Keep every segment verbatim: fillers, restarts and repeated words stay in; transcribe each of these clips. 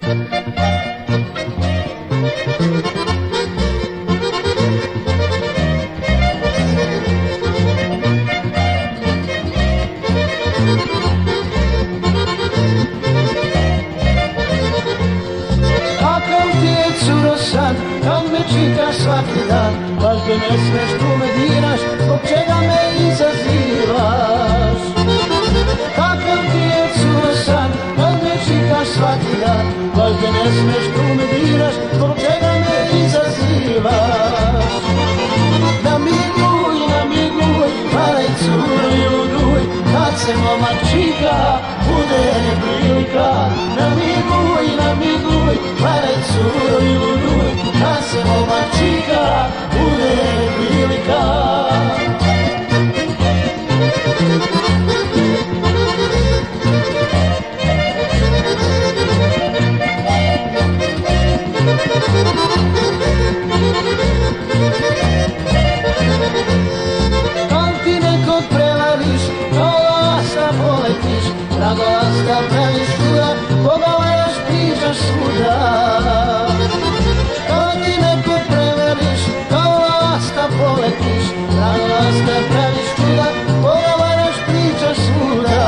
Kad me čitaš svaki dan, baš da ne smeš tu me diraš, zbog čega me izazivaš? Kakav ti je curo san, kad me čitaš svaki dan, baš da ne smeš tu me diraš, zbog čega me izazivaš? Namiguj, namiguj, paraj curo i luduj, kad se momak čika, bude neprilika. Namiguj, namiguj, paraj curo i luduj, kad se momak čika, bude neprilika. Kad ti nekog prevariš, kao lasta poletiš, drago lasta praviš čuda, koga valjaš pričaš svuda. Kad ti nekog prevariš, kao lasta poletiš, drago lasta praviš čuda, koga valjaš pričaš svuda.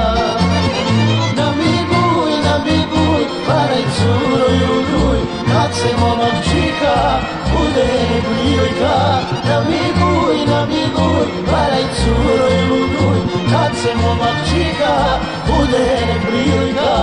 Namiguj, namiguj, paraj curo i luduj, kad se momak čika, bude neprilika. Namiguj, namiguj, paraj curo i luduj, kad se momak čika, bude neprilika.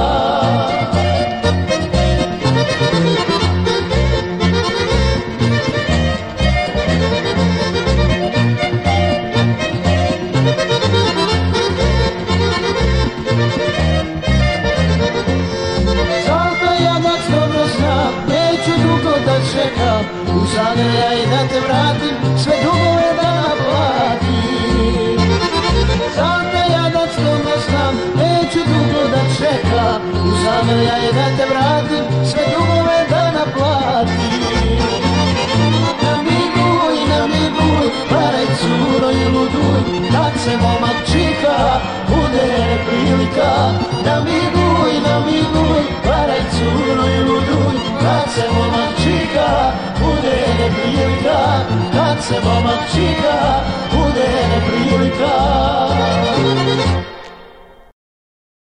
U zagrljaj da te vratim, sve dugove da naplatim. Sam te jadac dobro znam, neću dugo da čekam. U zagrljaj da te vratim, sve dugove da naplatim. Namiguj, namiguj, paraj curo i luduj, kad se momak čika, bude neprilika. Namiguj, namiguj, paraj curo i luduj, kad se momak čika, bude neprilika. Kad se momak čika, bude